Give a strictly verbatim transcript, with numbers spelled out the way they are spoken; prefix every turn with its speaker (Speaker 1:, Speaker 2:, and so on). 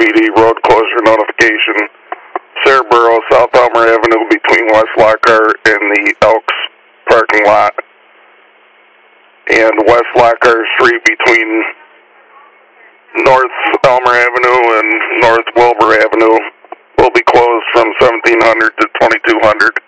Speaker 1: P D road closure notification. Sarahboro, South Elmer Avenue between West Lockhart and the Elks parking lot. And West Lockhart Street between North Elmer Avenue and North Wilbur Avenue will be closed from seventeen hundred to twenty-two hundred.